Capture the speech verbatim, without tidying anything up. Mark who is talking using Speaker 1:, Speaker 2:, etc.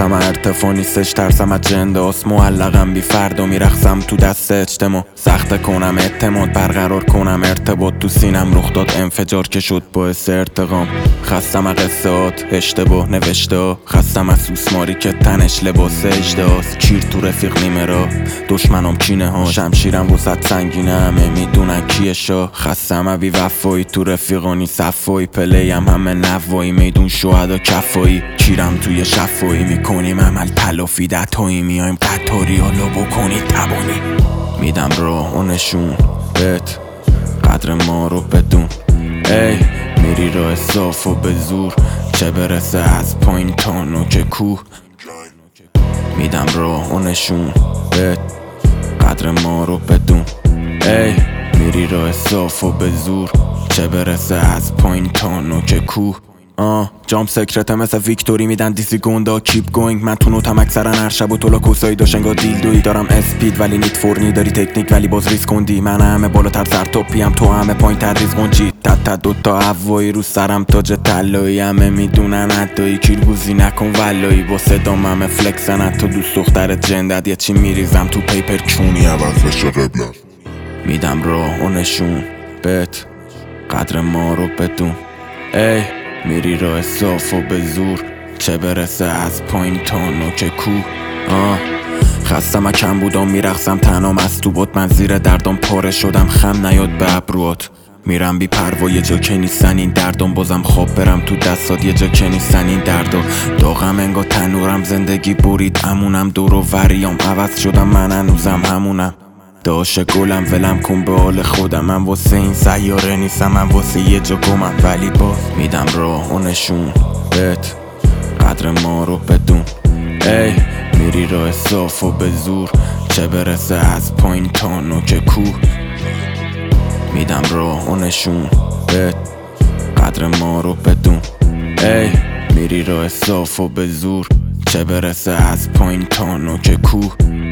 Speaker 1: خستم ارتفاع نیستش، ترسم از جنداست، معلقم بی فرد و میرخصم تو دست اجتماع. سخته کنم اعتماد برقرار کنم، ارتباط تو سینم رخ داد انفجار که شد باعث ارتقام. خستم از قصات اشتباه نوشته، خستم از سوسماری که تنش لباس اجداست. کیر تو رفیق نیمه را دشمنم کینه ها، شمشیرم وسط سنگینه همه میدونن کیه شا. خستم از بی وفایی تو رفیقانی صفایی، پلیم همه نوایی میدون شهدا کفایی. کیرم توی شفایی میکنیم عمل تلافی دتایی، میایم قطاری حالا بکنی تبانی. میدم راه و نشون بهت قدر ما رو بدون، ای میری راه صاف و به زور، چه برسه از پایین تا نوک کوه. میدم راه و نشون بهت قدر ما رو بدون، ای میری راه صاف و به زور، چه برسه از پایین تا نوک کوه. آه جام سکرته مثل ویکتوری میدن دیسی گوندا کیپ گوینگ. من تو نوتم اکثرا هر شب و تولا کوسایی داشت انگار دیلدویی. دارم اسپید ولی نیت فورنی، داری تکنیک ولی باز ریس کندی. من همه بالاتر سر توپیم تو همه پایین تر ریز گنجی. تت تت دوتا هوایی رو سرم تاج طلایی، همه میدونن عدایی کیرگوزی نکن ولایی. با صدام همه فلکسن حتی دوست دخترت جندت، یه چی میریزم تو پیپر کونی عوض بشه قبلت. میدم راه و نشون بهت قدر ما رو بدون، ای میری راه صاف و به زور، چه برسه از پایین تا نوک کوه. آه خستم از کم بودم میرخصم تنام از تو بود، من زیر دردم پاره شدم خم نیاد به ابروات. میرم بی پروا یه جا که نیستن این دردم، بازم خواب برم تو دستات یه جا که نیستن این دردا. داغم انگار تنورم زندگی برید امونم، دور و وریام عوض شدم من هنوزم همونم. داشه گلم ولم کن به حال خودم، من واسه این سیاره نیستم، من واسه یه جا گمم. ولی باز میدم راه و نشون بهت قدر ما رو بدون، ای میری راه صاف و به زور، چه برسه از پایین تا نوک کوه. میدم راه و نشون بهت قدر ما رو بدون، ای میری راه صاف و به زور، چه برسه از پایین تا نوک کوه.